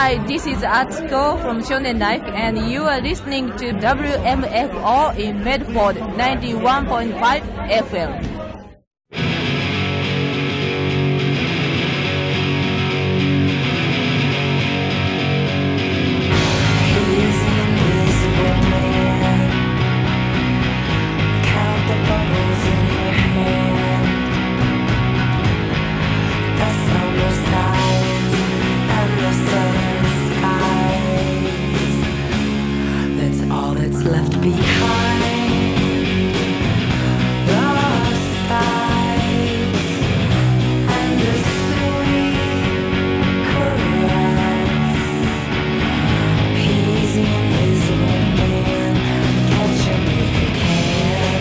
Hi, this is Atsuko from Shonen Life, and you are listening to WMFO in Medford 91.5 FM. Left behind the skies and the sweet caress. He's the invisible man. Catch him if you can.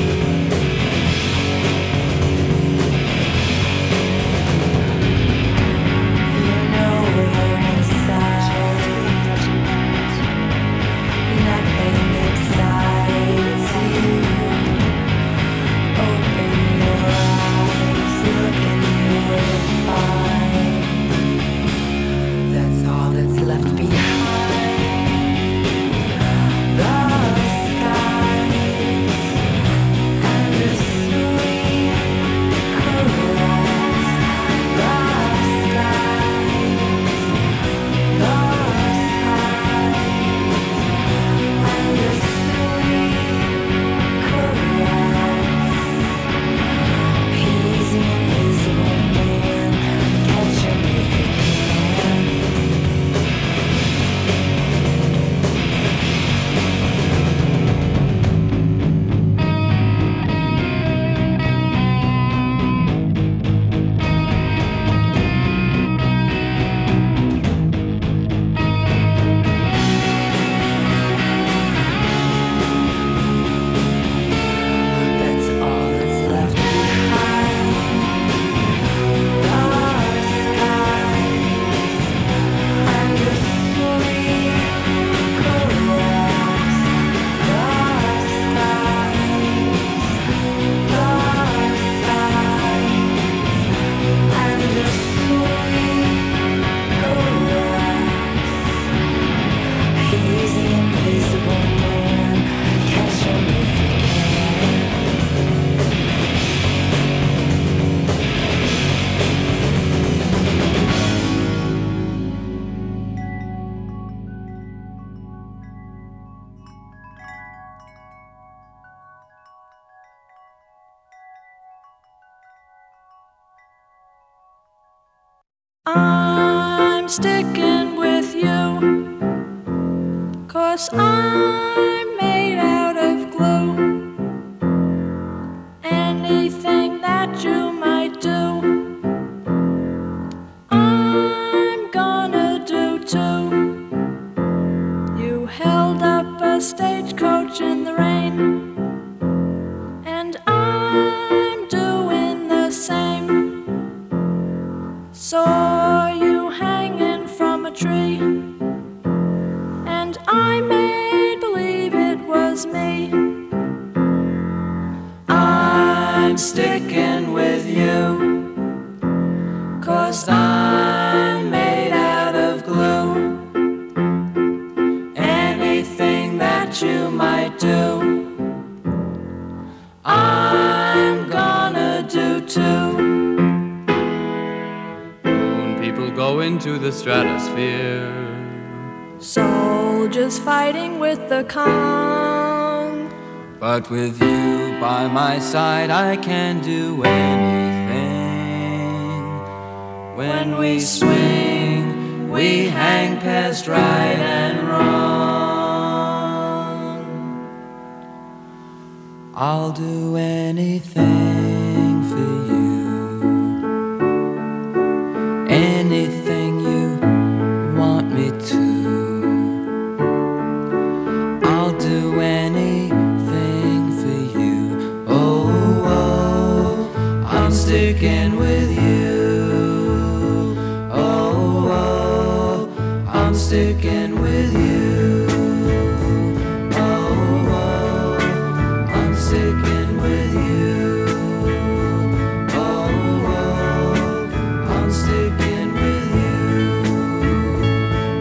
You know we're inside. Nothing excites you. Open your eyes, look and you will find that's all that's left behind. The skies and the sweet caress. The skies, the skies. And the sweet caress. He's the invisible man. Catch him if you can. That's all that's left behind. The skies and the sweet caress. The skies, the skies and the sweet caress. He's the invisible man. Catch him if you can. I'm sticking with you, 'cause I'm made out of glue. Anything that you might do, I'm gonna do too. You held up a stagecoach in the rain, and I'm doing the same. Saw you hanging from a tree, and I made believe it was me. I'm sticking with you, 'cause I'm made out of glue. Anything that you might do, I'm gonna do too. People go into the stratosphere. Soldiers fighting with the Kong. But with you by my side, I can do anything. When we swing, we hang past right and wrong. I'll do anything for you. Anything you want me to. I'll do anything for you. Oh, oh, I'm sticking with you. Oh, oh, I'm sticking with you. Oh, oh, I'm sticking with you. Oh, oh, I'm sticking with you.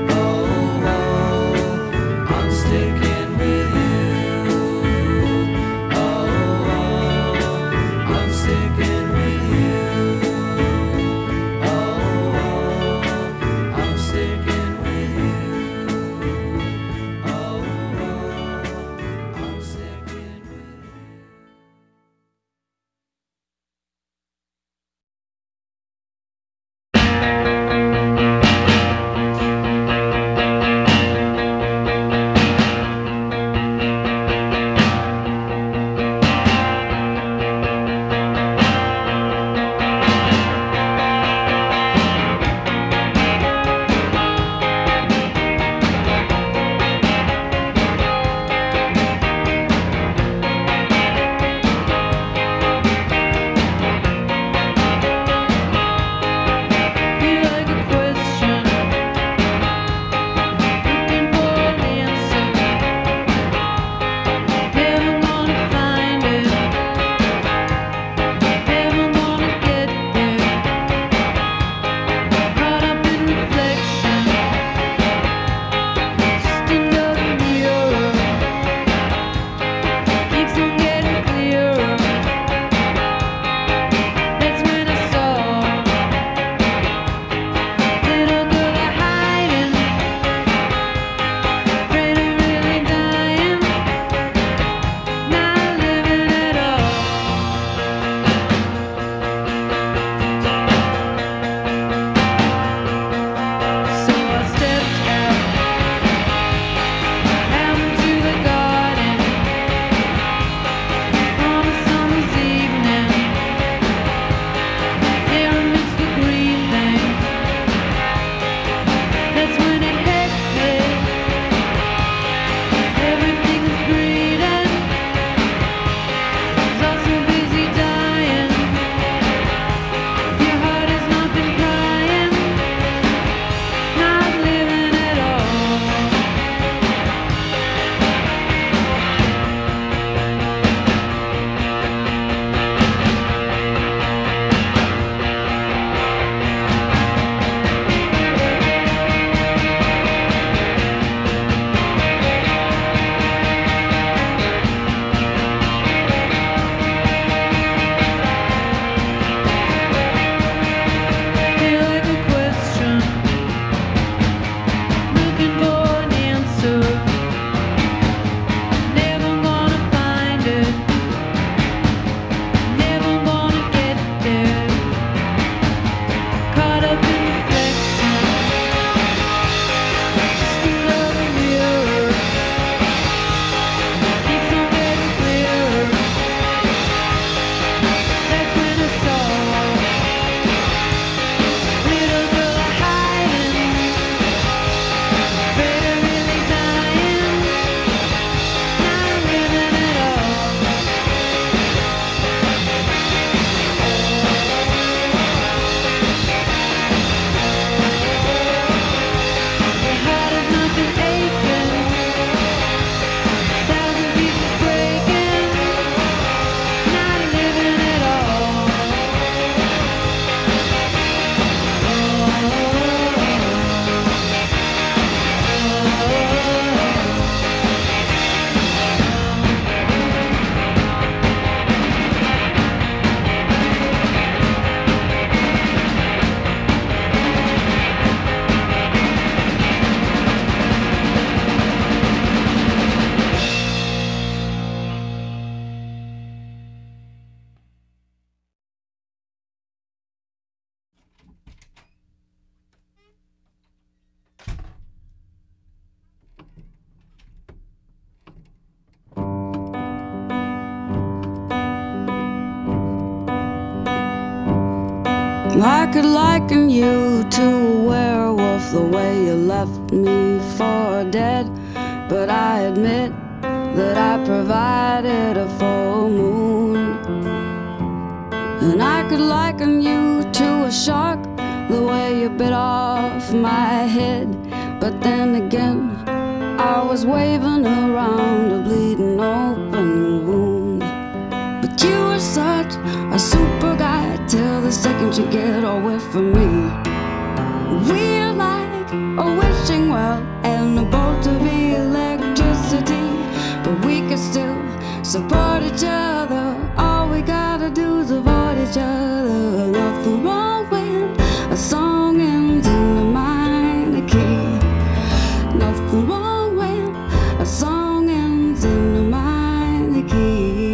I could liken you to a werewolf, the way you left me for dead. But I admit that I provided a full moon. And I could liken you to a shark, the way you bit off my head. But then again, I was waving around a bleeding open wound. But you were such a super guy till the second you get away from me. We're like a wishing well and a bolt of electricity, but we can still support each other. All we gotta do is avoid each other. Nothing wrong when a song ends in a minor key. Nothing wrong when a song ends in a minor key.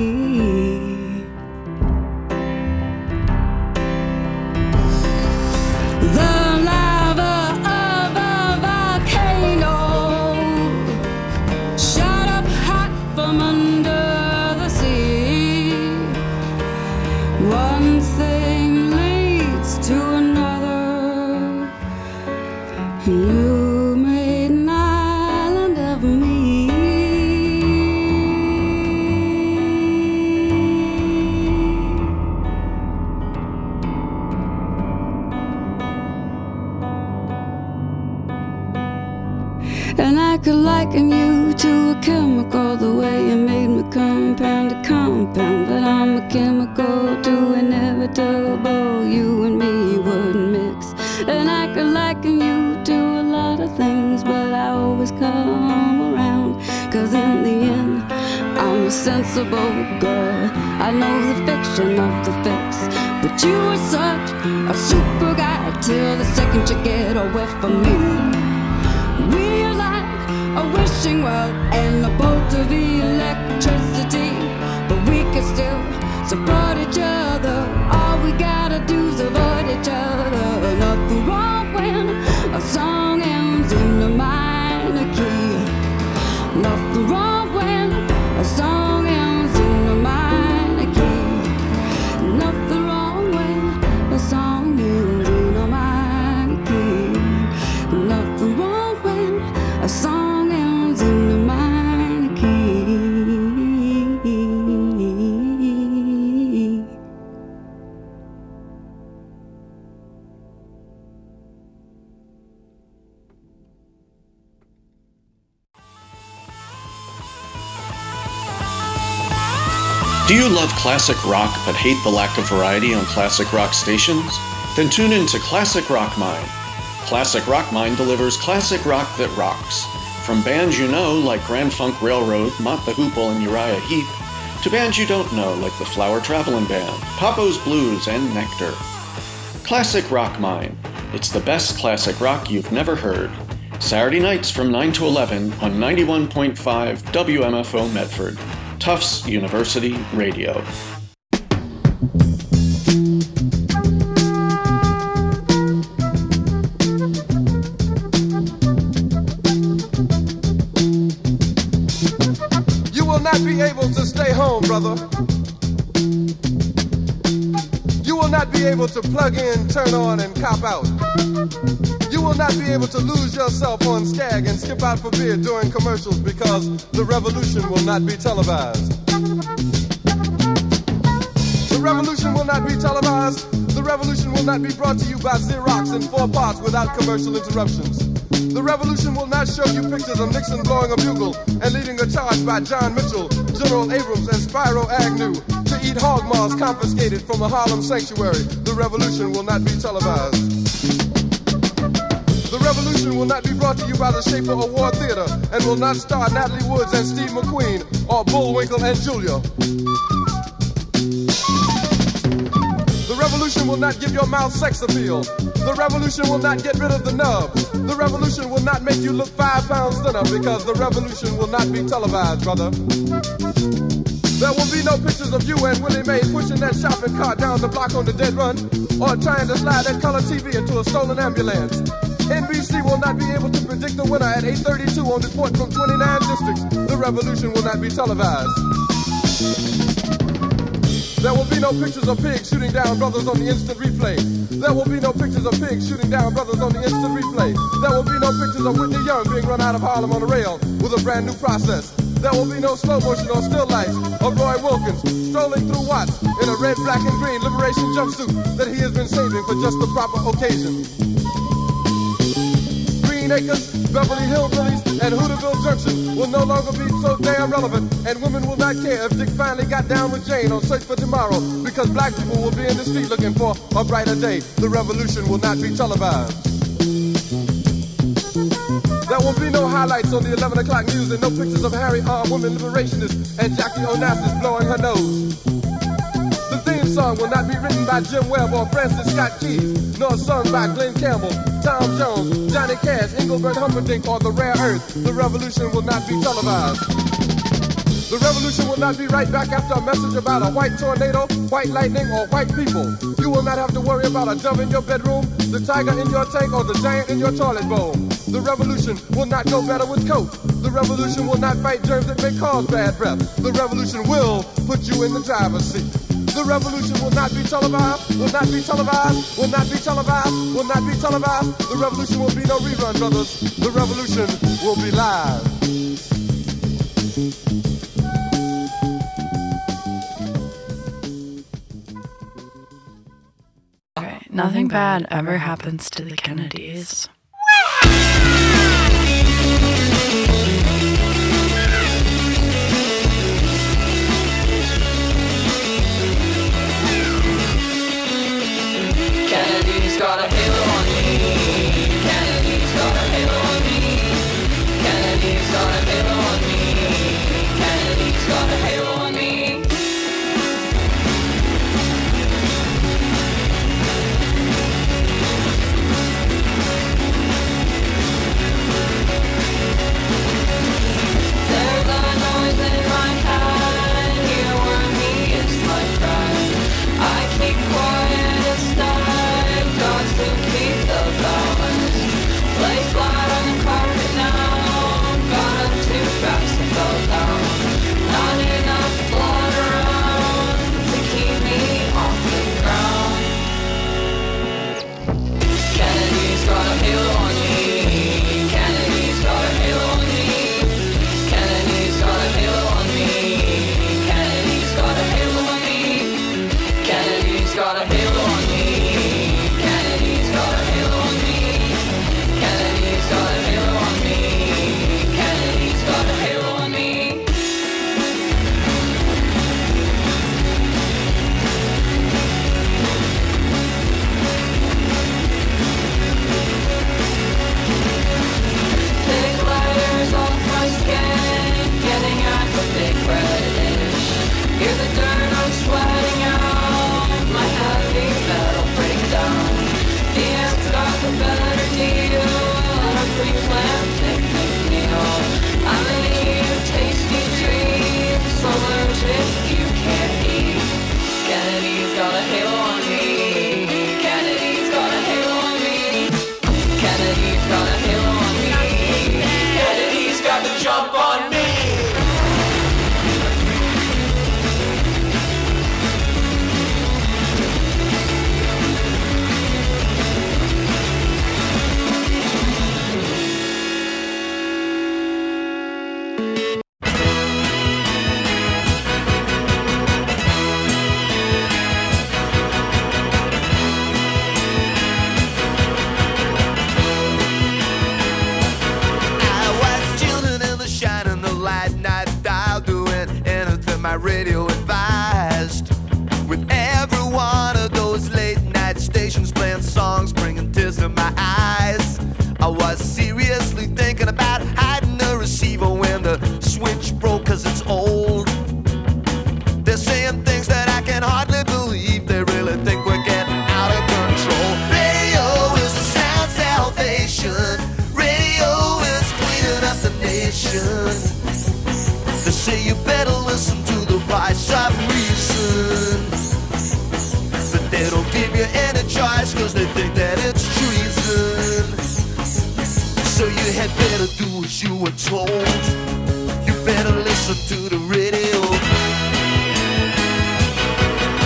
The lava of a volcano shot up hot from under the sea. One thing leads to another. You made an island of me. And I could liken you to a chemical, the way you made me compound to compound. But I'm a chemical too inevitable, you and me wouldn't mix. And I could liken you to a lot of things, but I always come around. Cause in the end, I'm a sensible girl. I know the fiction of the fix, but you were such a super guy till the second you get away from me. We're like a wishing well and a bolt of electricity, but we can still support each other. All we gotta do is avoid each other. Nothing wrong when a song ends in a minor key. Nothing wrong when a song ends in a minor key. Nothing wrong when a song ends in a minor key. Nothing wrong when a song ends in a minor key. Do you love classic rock but hate the lack of variety on classic rock stations? Then tune in to Classic Rock Mine. Classic Rock Mine delivers classic rock that rocks. From bands you know like Grand Funk Railroad, Mott the Hoople, and Uriah Heep, to bands you don't know like the Flower Traveling Band, Papo's Blues, and Nectar. Classic Rock Mine. It's the best classic rock you've never heard. Saturday nights from 9 to 11 on 91.5 WMFO Medford. Tufts University Radio. You will not be able to stay home, brother. You will not be able to plug in, turn on, and cop out. You will not be able to lose yourself on Skag and skip out for beer during commercials because the revolution will not be televised. The revolution will not be televised. The revolution will not be brought to you by Xerox in 4 parts without commercial interruptions. The revolution will not show you pictures of Nixon blowing a bugle and leading a charge by John Mitchell, General Abrams, and Spyro Agnew to eat hog maws confiscated from a Harlem sanctuary. The revolution will not be televised. The revolution will not be brought to you by the Schaefer Award Theater and will not star Natalie Woods and Steve McQueen or Bullwinkle and Julia. The revolution will not give your mouth sex appeal. The revolution will not get rid of the nubs. The revolution will not make you look 5 pounds thinner because the revolution will not be televised, brother. There will be no pictures of you and Willie Mae pushing that shopping cart down the block on the dead run or trying to slide that color TV into a stolen ambulance. NBC will not be able to predict the winner at 8:32 on report from 29 districts. The revolution will not be televised. There will be no pictures of pigs shooting down brothers on the instant replay. There will be no pictures of pigs shooting down brothers on the instant replay. There will be no pictures of Whitney Young being run out of Harlem on a rail with a brand new process. There will be no slow motion or still lights of Roy Wilkins strolling through Watts in a red, black, and green liberation jumpsuit that he has been saving for just the proper occasion. Green Acres, Beverly Hillbillies, and Hooterville Junction will no longer be so damn relevant, and women will not care if Dick finally got down with Jane on Search for Tomorrow, because black people will be in the street looking for a brighter day. The revolution will not be televised. There will be no highlights on the 11 o'clock news and no pictures of Harry armed women liberationists and Jackie Onassis blowing her nose. The theme song will not be written by Jim Webb or Francis Scott Keys, nor sung by Glenn Campbell, Tom Jones, Johnny Cash, Engelbert Humperdinck, or The Rare Earth. The revolution will not be televised. The revolution will not be right back after a message about a white tornado, white lightning, or white people. You will not have to worry about a dove in your bedroom, the tiger in your tank, or the giant in your toilet bowl. The revolution will not go better with Coke. The revolution will not fight germs that may cause bad breath. The revolution will put you in the driver's seat. The revolution will not be televised, will not be televised, will not be televised, will not be televised. The revolution will be no rerun, brothers. The revolution will be live. Okay, nothing bad ever happens to the Kennedys. Kennedy's got a halo on me. Kennedy's got a halo on me. Kennedy's got a halo on me. Kennedy's got a halo on me. There's a noise in my head. Here where me is my friend. I keep quiet instead, got to keep the balance. Lay flat on the carpet now, got up too fast and fell down. Not enough blood around to keep me off the ground. Kennedy's got a halo on me. Kennedy's got a halo on me. Kennedy's got a halo on me. Kennedy's got a halo on me. Kennedy's got a halo on me. Kennedy's got a halo on me. Kennedy's got a halo on me. Kennedy's got a halo on me. Big layers off my skin, getting at the big red dish. Hear the dirt I'm sweating out, my heavy metal breakdown. The ant's got the better deal, a pre-planned picnic meal. I'm gonna eat your tasty treats, allergic you can't eat. Kennedy's got a halo on me. Kennedy's got a halo on me. Kennedy's got a halo on me. Kennedy's got the jump on me. I was chilling in the shine and the light night dial, doing anything my radio advised. With every one of those late night stations playing songs, bringing tears to my eyes. I was seriously thinking about hiding the receiver when the switch broke, 'cause it's old. They're saying things that I can hardly believe. They really think we're getting out of control. Radio is the sound salvation. Radio is cleaning up the nation. They say you better listen to the voice of reason, but they don't give you any choice, 'cause they think that it's treason. So you had better do as you were told. You better listen to the radio.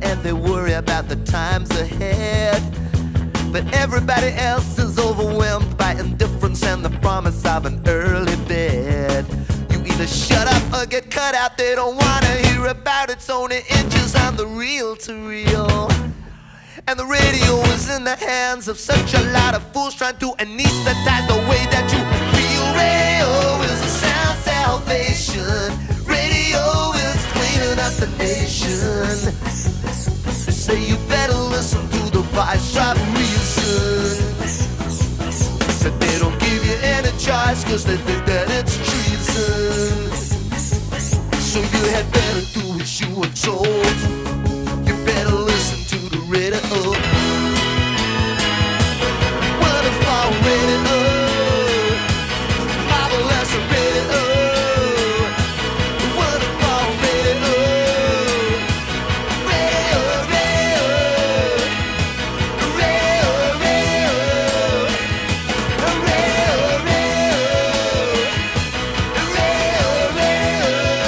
and they worry about the times ahead. But everybody else is overwhelmed by indifference and the promise of an early bed. You either shut up or get cut out. They don't wanna hear about it's only inches on the reel-to-reel. And the radio is in the hands of such a lot of fools trying to anesthetize the way that you feel. Radio is a sound salvation. Radio is cleaning up the nation. They say you better listen to the voice of reason. Said they don't give you any choice cause they think that it's treason. So you had better do as you were told. You better listen to the radio. What if I radio? Marvelous radio. What if I radio? Radio, radio. Radio, radio. Radio, radio. Radio, radio.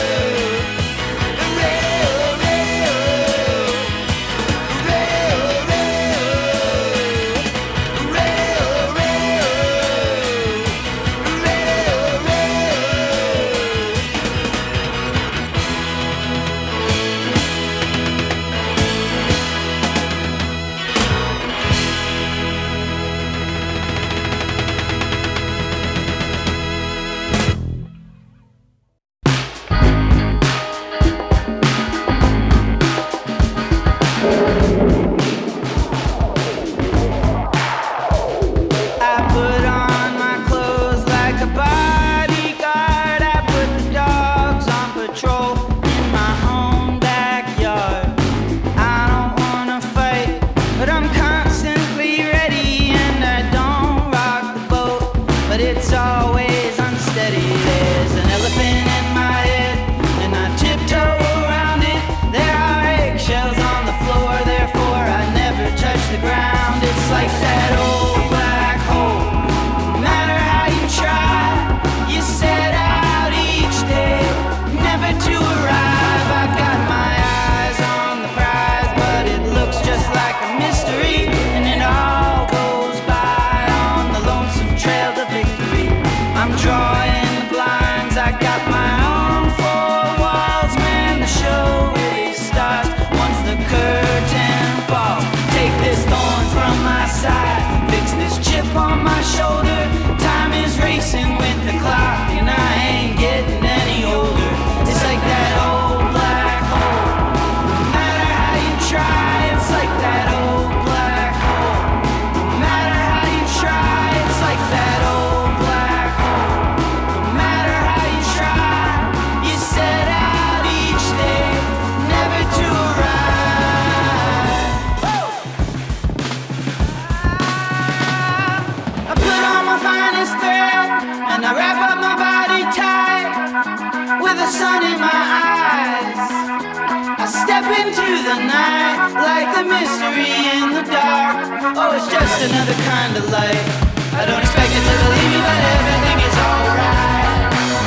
Another kind of light. I don't expect it to believe me, but everything is alright.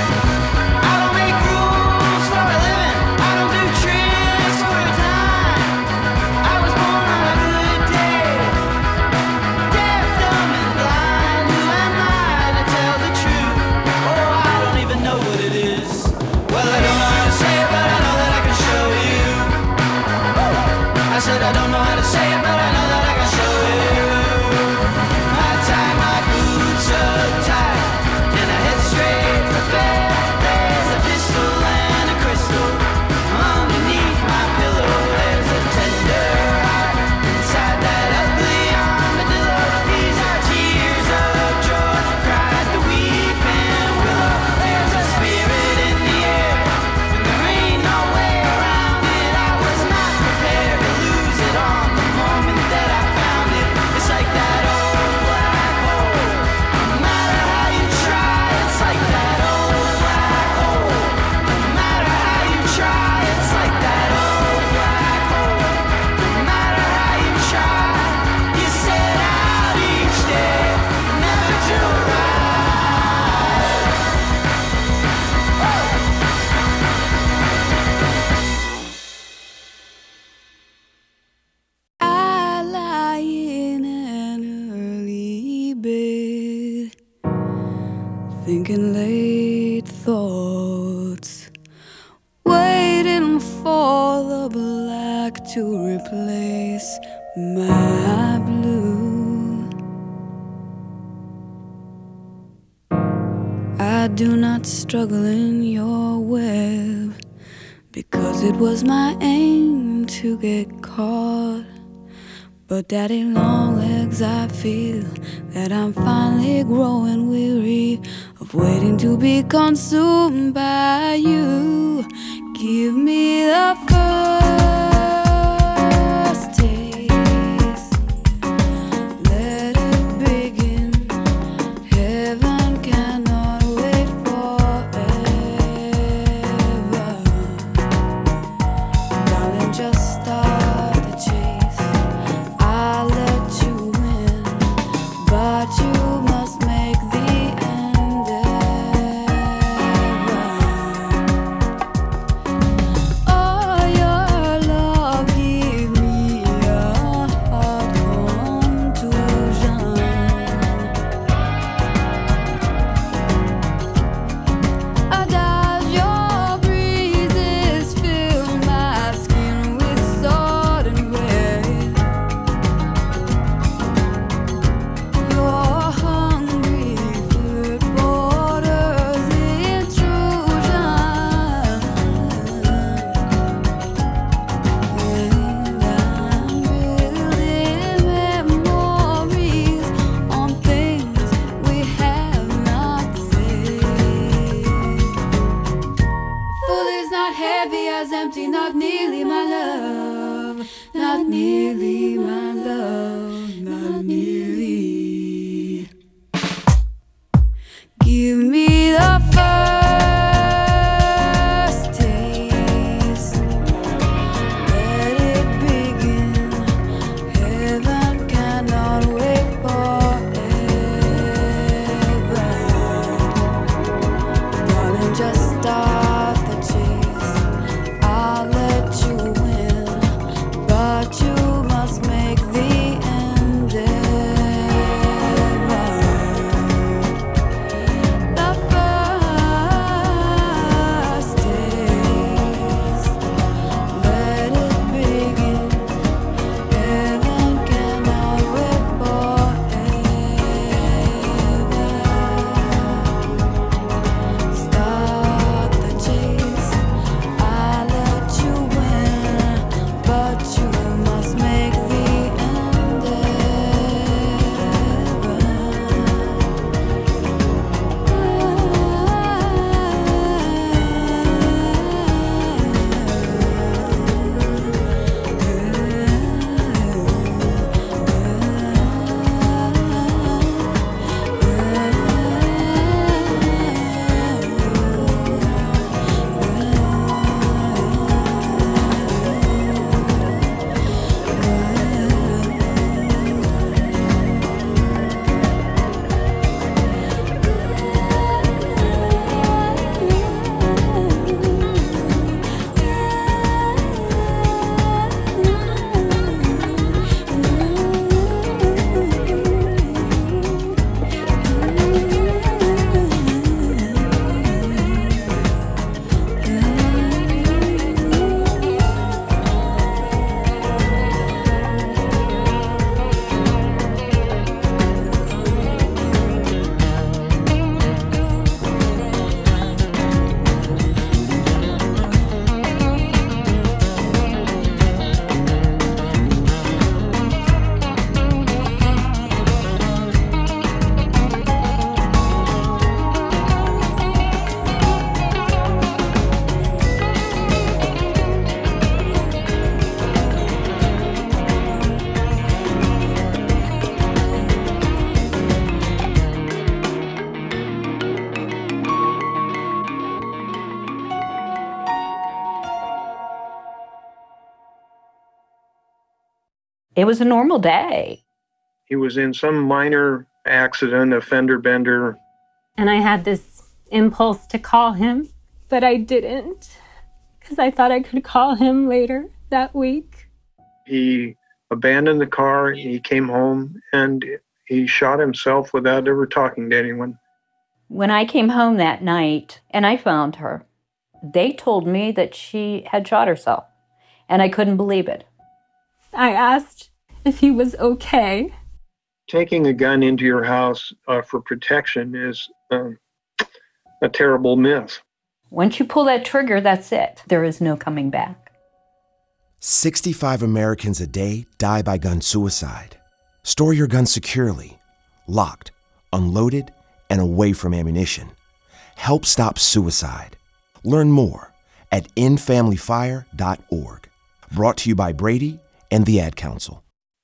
I don't make rules for a living. I don't do tricks for a time. I was born on a good day. Deaf, dumb, and blind. Who am I to tell the truth? Oh, I don't even know what it is. Well, I don't know how to say it, but I know that I can show you. I said I don't know how to say it, but I know that I can show you. Moment thinking late thoughts, waiting for the black to replace my blue. I do not struggle in your web, because it was my aim to get caught. But daddy long legs, I feel that I'm finally growing weary of waiting to be consumed by you. Give me the first taste, let it begin. Heaven cannot wait forever. Darling, just start the chase. I'll let you win, but you must make the endeavor. Oh, your love give me a heart contusion. Does your breezes fill my skin with salt and wet? Your hungry foot borders intrusion, and I'm building memories on things we have not said. Full is not heavy as empty, not nearly my love, not nearly my love, not nearly. Give me the first taste, let it begin. Heaven cannot wait forever. Darling, just start the chase. I'll let you win, but you must make the endeavor. The first taste, let it begin. Heaven cannot wait forever. Start the chase. I'll let you win, but you must make the It was a normal day. He was in some minor accident, a fender bender. And I had this impulse to call him, but I didn't, because I thought I could call him later that week. He abandoned the car, he came home, and he shot himself without ever talking to anyone. When I came home that night and I found her, they told me that she had shot herself, and I couldn't believe it. I asked if he was okay. Taking a gun into your house for protection is a terrible myth. Once you pull that trigger, that's it. There is no coming back. 65 Americans a day die by gun suicide. Store your gun securely, locked, unloaded, and away from ammunition. Help stop suicide. Learn more at endfamilyfire.org. Brought to you by Brady and the Ad Council.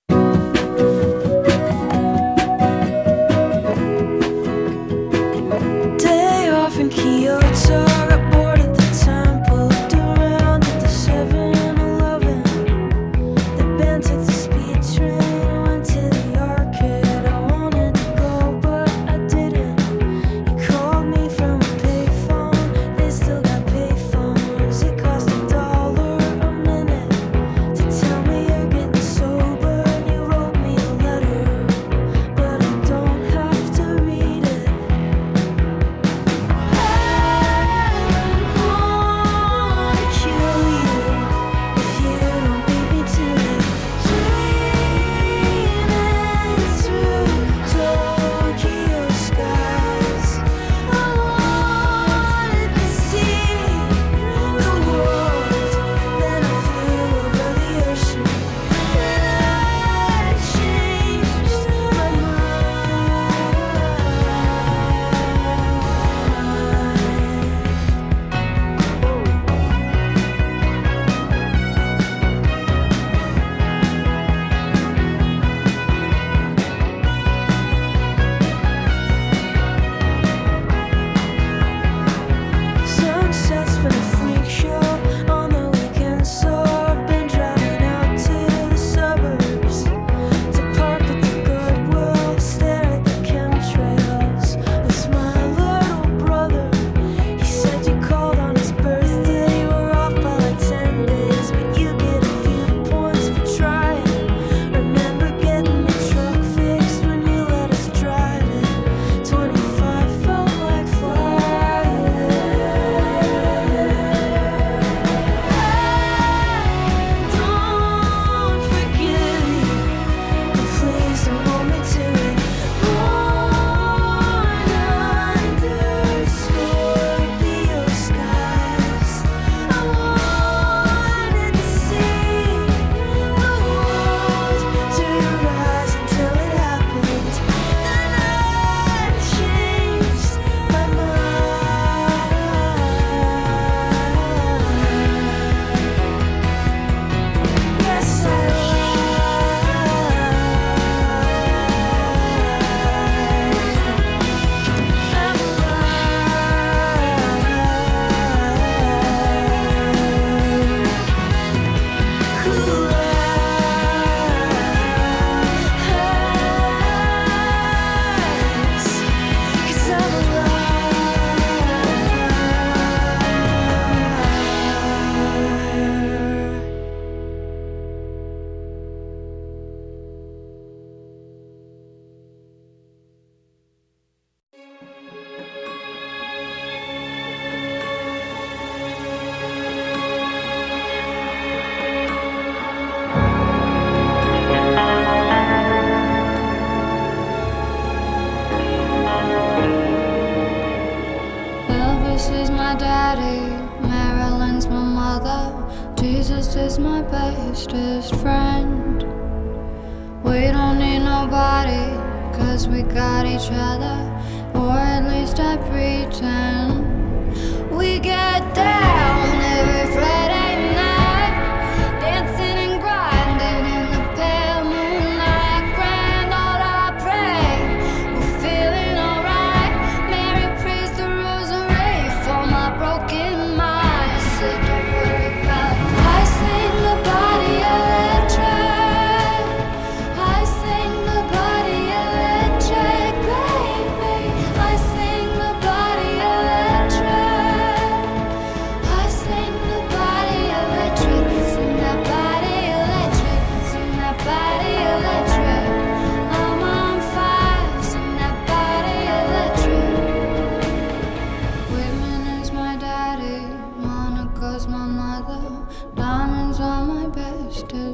Day off in Kyoto, got bored at the temple, looked around at the 7-Eleven. The band took the speed train, went to the arcade. I wanted to go, but I didn't. You called me from a payphone, they still got payphones. It cost $1 a minute to tell me you're getting sober, and you wrote me a letter, but I don't have to read it. Sunset's been a freak show on the weekend, so I've been driving out to the suburbs to park at the Goodwill, stare at the chemtrails with my little brother. He said you called on his birthday, you were off by like 10 days, but you get a few points for trying. Remember getting the truck fixed when you let us drive it. 25 felt like flying. Don't forget me, but please don't hold me to it. Born under Scorpio skies, I wanted to see the world through your eyes until it happened. Then I changed my mind. Yes, I Elvis is my daddy, Marilyn's my mother, Jesus is my bestest friend. We don't need nobody, 'cause we got each other, or at least I pretend. We get down every Friday night, dancing and grinding in the pale moonlight. Grand Lord, I pray we're feeling alright. Mary prays the rosary for my broken mind. Said don't worry about it. I sing the body electric, I sing the body electric, baby. I sing the body electric, I sing the body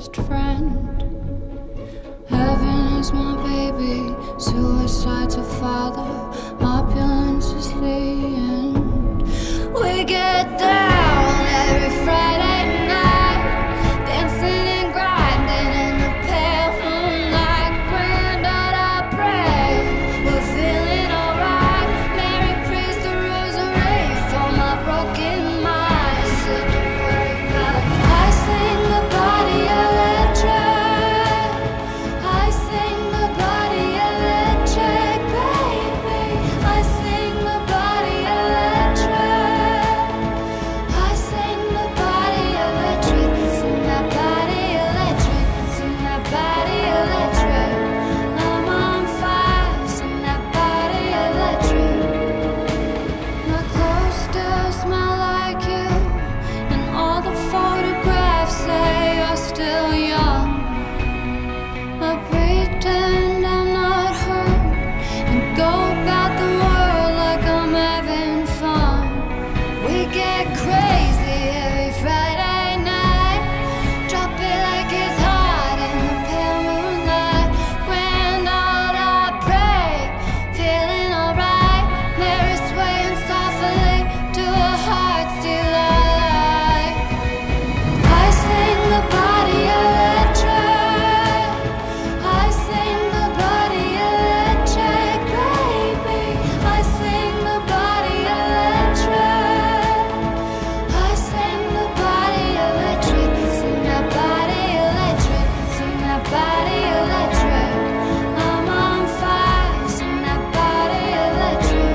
bestest friend. Heaven is my baby, suicide's a father, opulence is the end. We get down every Friday night, dancing and grinding in the pale moonlight. Granddad, I pray we're feeling alright. Mary prays the rosary for my broken mind. So don't worry about it. I sing the body electric. I sing the body electric, baby. I sing the body electric. I sing the body electric. Sing that body electric. Sing that body electric. I'm on fire. Sing that body electric. My clothes still smell like you, and all the photographs say you're still young. I pretend I'm not hurt and go about the world like I'm having fun. We get crazy every Friday night, drop it like it's hot in the pale moonlight. Granddad, I pray, feeling alright. Mary swaying softly to a heart still alive. I sing the body electric. I sing the body electric, baby. I sing the body electric. I sing the body electric. Sing that body electric. Sing that body electric. I'm on fire. Sing that body electric.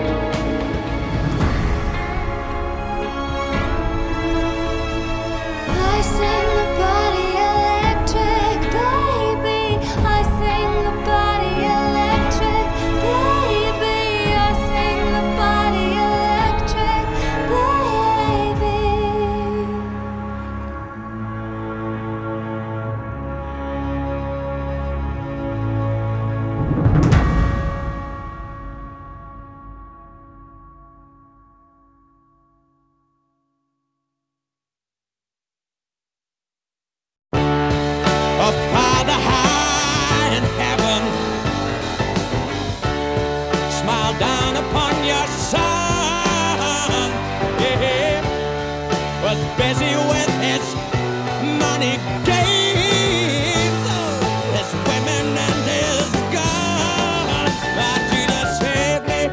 I sing the body electric, baby. I sing the body electric, baby. I sing the body electric, baby. A Father high in heaven, smile down upon your son. Yeah, was busy with his money games, his women and his guns. But Jesus saved me.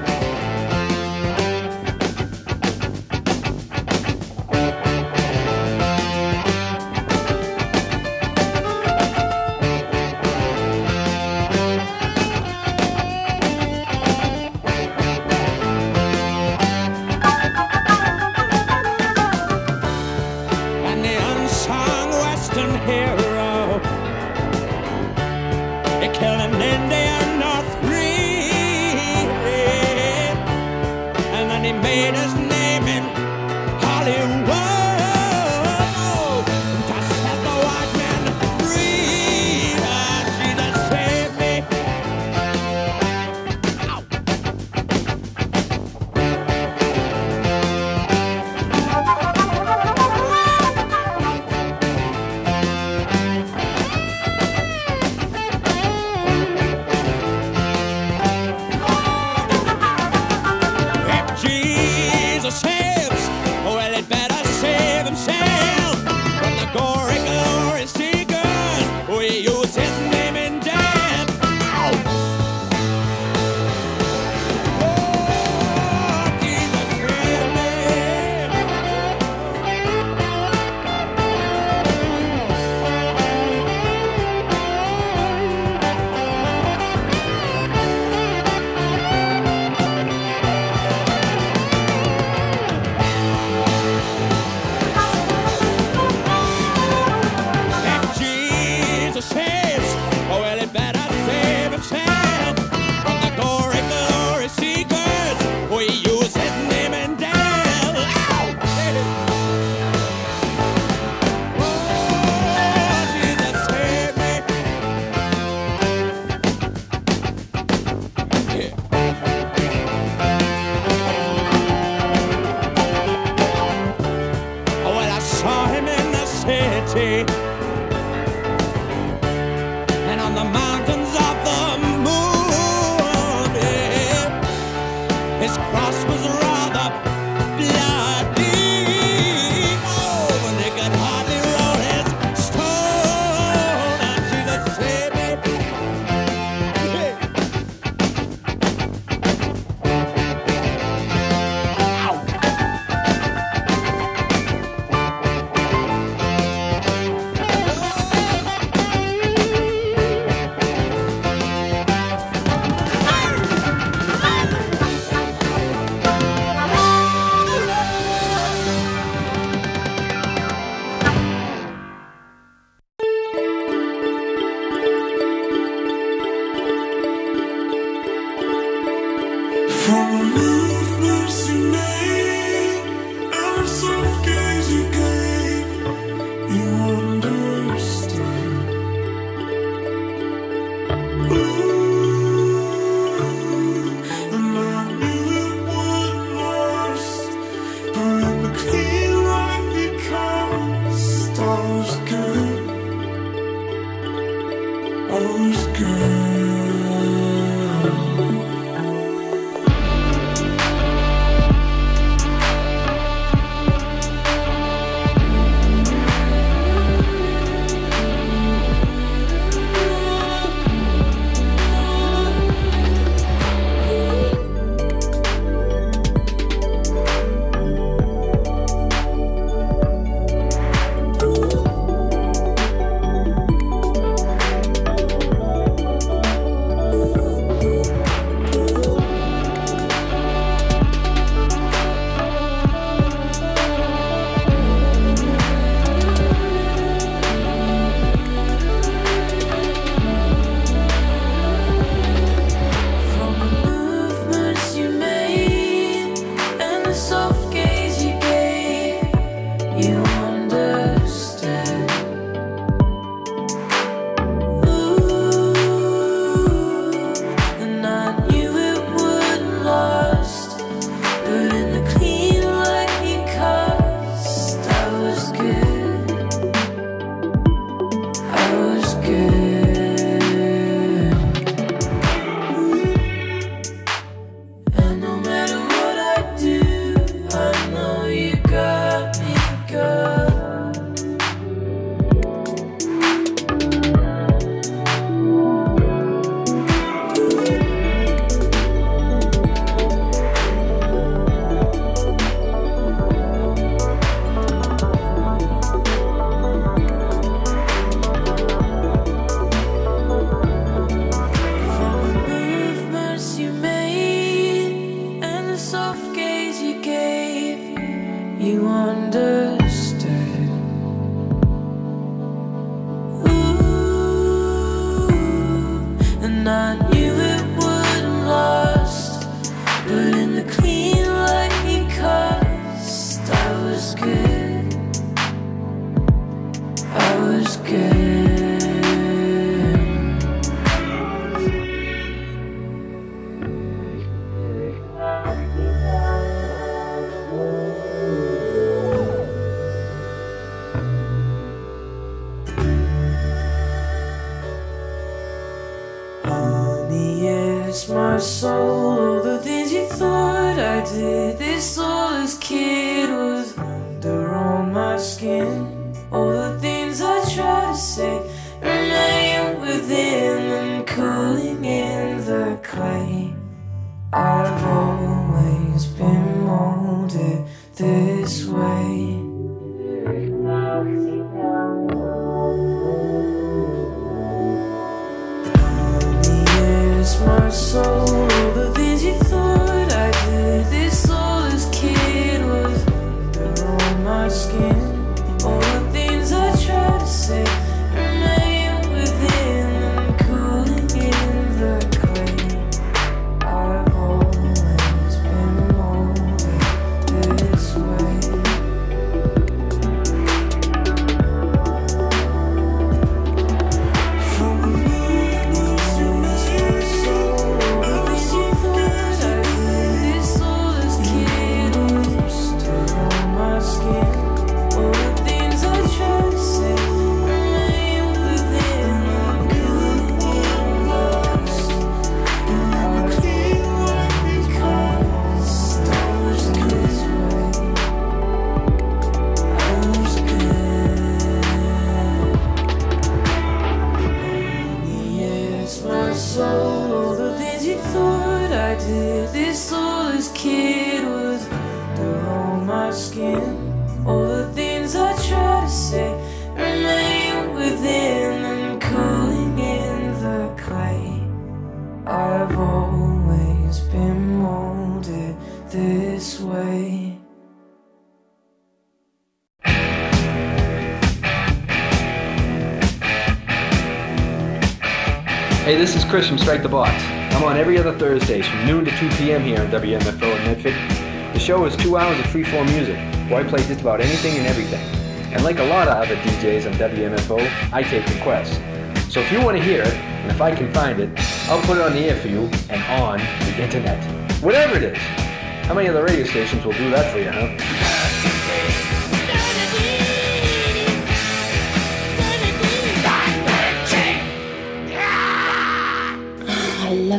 Hey, this is Chris from Strike the Box. I'm on every other Thursdays from noon to 2 p.m. here on WMFO in Medford. The show is 2 hours of free-form music, where I play just about anything and everything. And like a lot of other DJs on WMFO, I take requests. So if you want to hear it, and if I can find it, I'll put it on the air for you and on the internet. Whatever it is. How many other radio stations will do that for you, huh?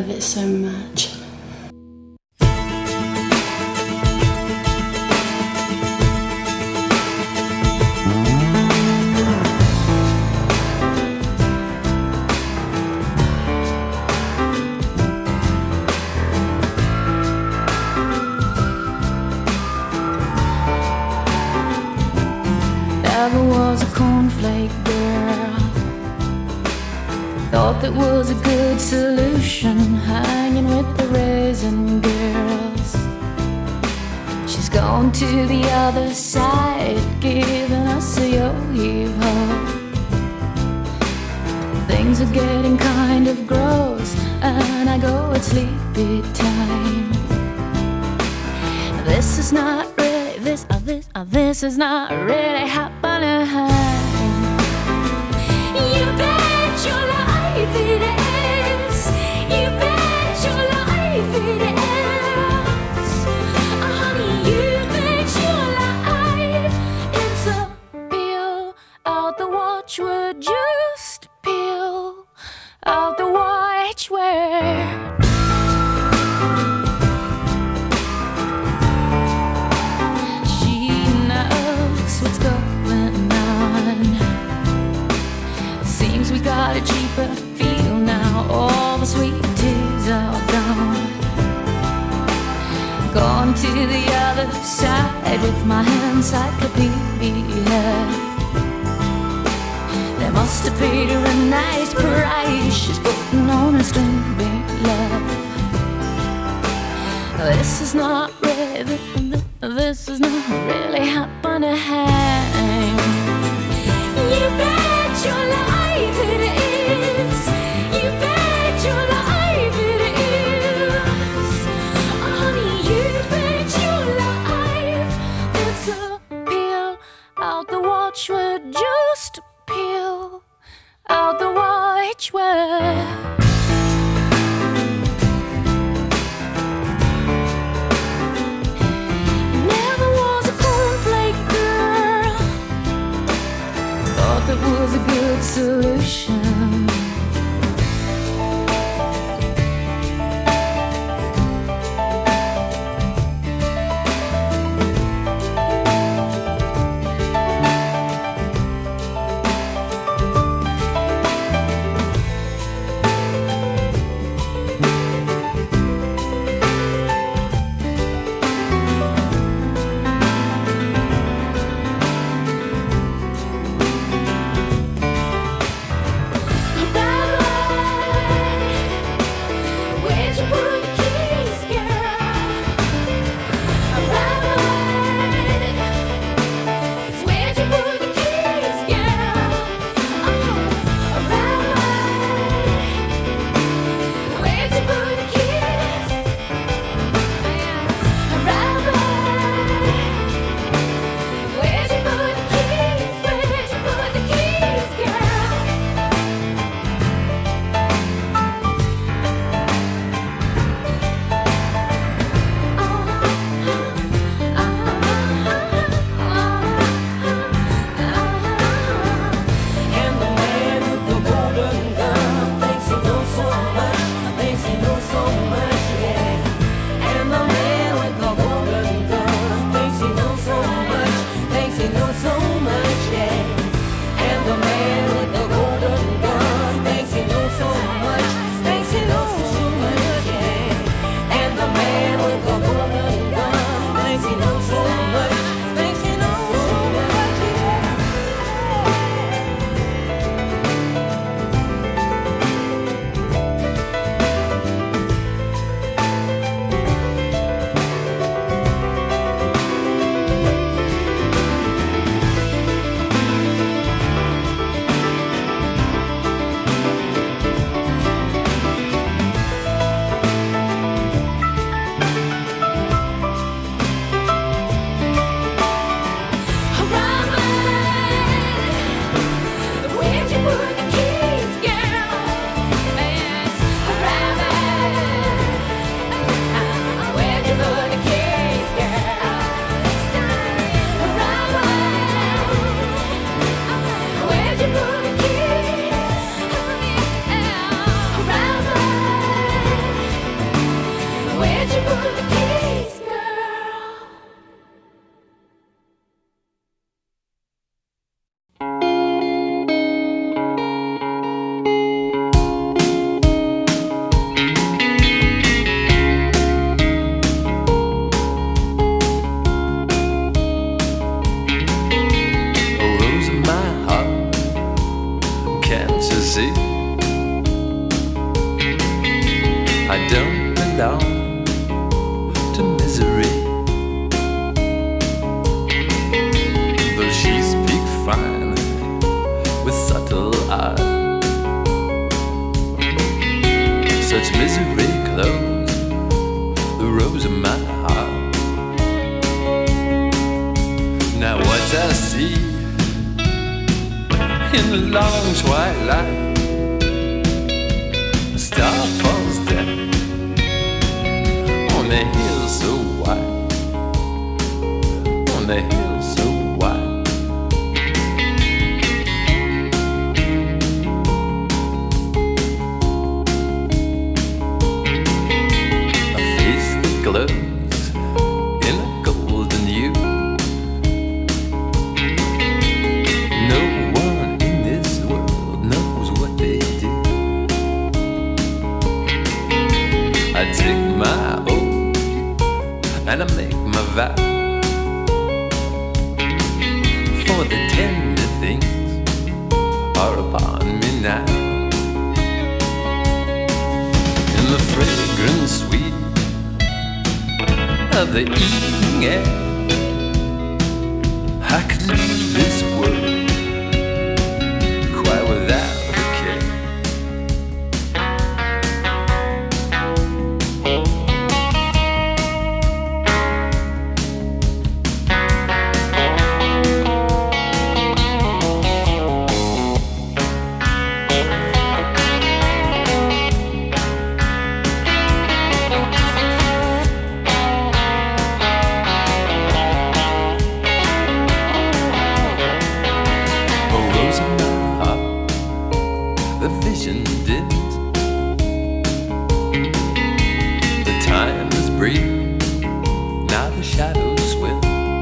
love it so much. Never was a cornflake girl. Thought that was a good solution, hanging with the raisin girls. She's gone to the other side, giving us a yo-yo. Things are getting kind of gross, and I go at sleepy time. This is not really, this is not really happening. You bet your life it is. You bet your life it is. Honey, you bet your life it's a peel out the watchword, just peel out the watchword. What's going on? Seems we got a cheaper feel now. All the sweet teas are gone. Gone to the other side with my encyclopedia. They must have paid her a nice price. She's putting on a string love. This is not really, this is not really happening. You bet your life it is. You bet your life it is. Honey, you bet your life it's a peel out the watchword, just peel out the watchword. That was a good solution. you see, I don't belong to misery. Though she speaks fine with subtle art, such misery clothes the rose of my heart. Now what I see in the long twilight, a star falls down on the hill so wide, on the hill so wide. A face that glows in a golden hue. No one in this world knows what they do. I take my oath and I make my vow, for the tender things are upon me now. In the fragrant sweet of the evening air, I could leave this world quite without a care. A rose in my heart, the vision dims. The time is brief, now the shadows swim.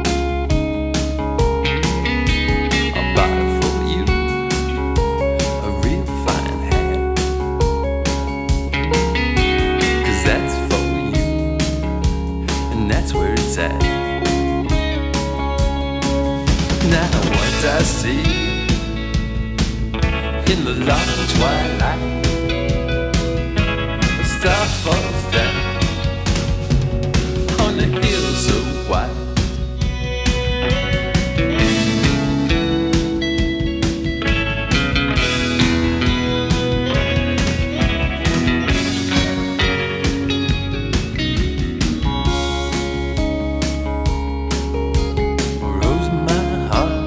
I buy for you a real fine hat, 'cause that's for you, and that's where it's at. Now what I see in the long twilight, a star falls down on the hill so wide. A rose in my heart,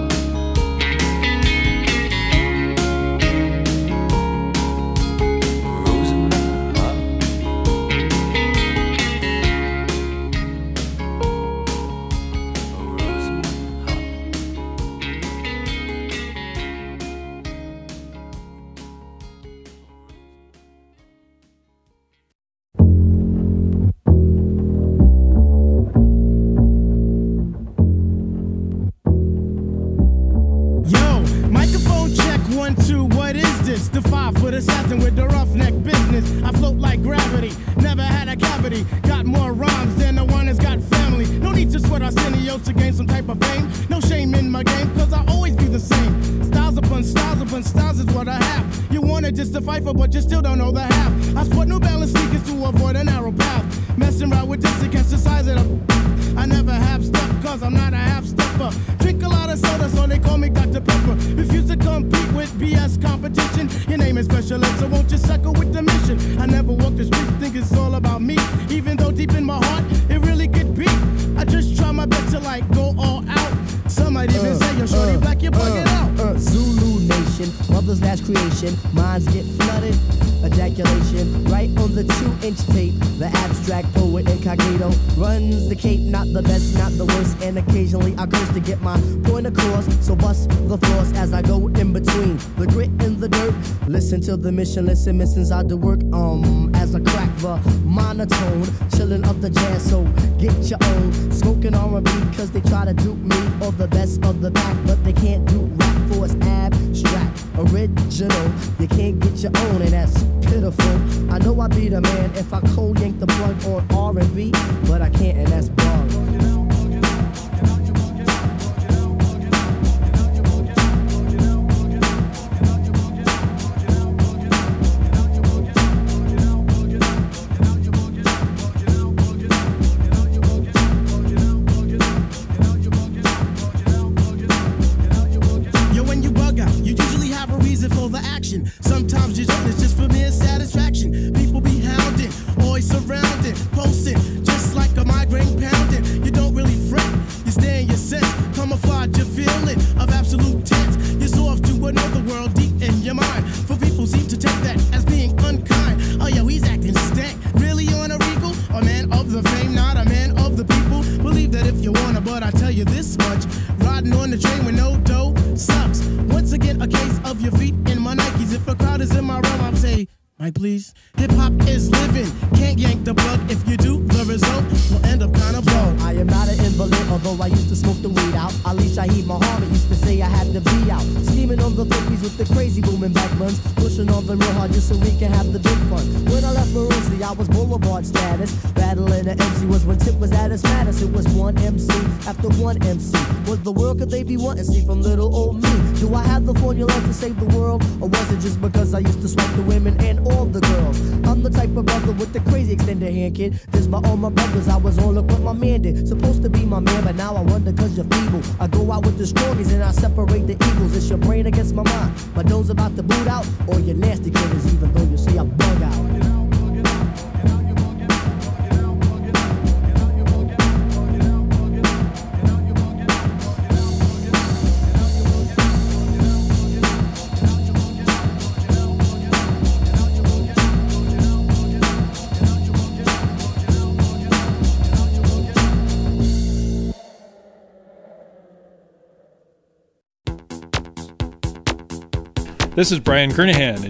a rose in my heart. Yo, microphone check, 1, 2, what is this? The 5-foot assassin with the roughneck business. I float like gravity, never had a cavity. Got more rhymes than the one that's got family. No need to sweat Arsenio to gain some type of fame. No shame in my game, cause I always be the same. Styles upon styles is what I have. You wanted just to fight for, but you still don't know the half. I sport New Balance sneakers to avoid a narrow path. Messing around with this against the size of the... I never have stuff, cause I'm not a half-stepper. Drink a lot of soda, so they call me Dr. Pepper. Refuse to compete with BS competition. Your name is Special Ed, so won't you suckle with the mission? I never walk the street, think it's all about me. Even though deep in my heart, it really could be. I just try my best to like go all out. Some might even say you're shorty black, you're bugging out. Zulu Nation, mother's last creation. Minds get flooded, ejaculation. Right on the 2-inch tape, the abstract poet incognito runs the cape, not the best, not the worst. And occasionally I curse to get my point across. So bust the floors as I go in between the grit and the dirt. Listen to the mission, listen, missions I do work. As I crack the monotone, chillin' up the jazz, so get your own. Smoking R&B, cause they try to dupe me, or the best of the back, but they can't do rap for it's abstract, original. You can't get your own, and that's pitiful. I know I be the man if I cold yank the plug on R&B, but I can't, and that's bug. the action. Sometimes your joint is just for mere satisfaction. People be hounding, always surrounded, posting, just like a migraine pounding. You don't really fret, you stay in your sense, camouflage your feeling of absolute tense. You're so off to another world deep in your mind. For people seem to take that as being unkind. Oh yo, he's acting stank, really on a regal? A man of the fame, not a man of the people. Believe that if you wanna, but I tell you this much, riding on the train with no dough sucks. Once again, a case of your feet in my Nikes. If a crowd is in my realm, I'll say, Mike, please. Hip-hop is living, can't yank the plug. If you do, the result will end up kind of low. I am not an invalid, although I used to smoke the weed out. Ali Shaheed Muhammad used to say I had to be out. Scheming on the 50s with the crazy booming back buns. Pushing on them real hard just so we can have the big fun. When I left Marossi, I was Boulevard status. Battling the MC was when Tip was at its maddest. It was one MC after one MC. What the world could they be wanting? See from little old me. Do I have the formula to save the world? Or was it just because I used to swipe the women and all the girls? I'm the type of brother with the crazy extended hand, kid. This by all my brothers, I was on look what my man did. Supposed to be my man, but now I wonder cause you're feeble. I go out with the strongies and I separate the evils. It's your brain against my mind. My doe's about to boot out, or your nasty critters, even though you say I bug out. This is Brian Kernahan,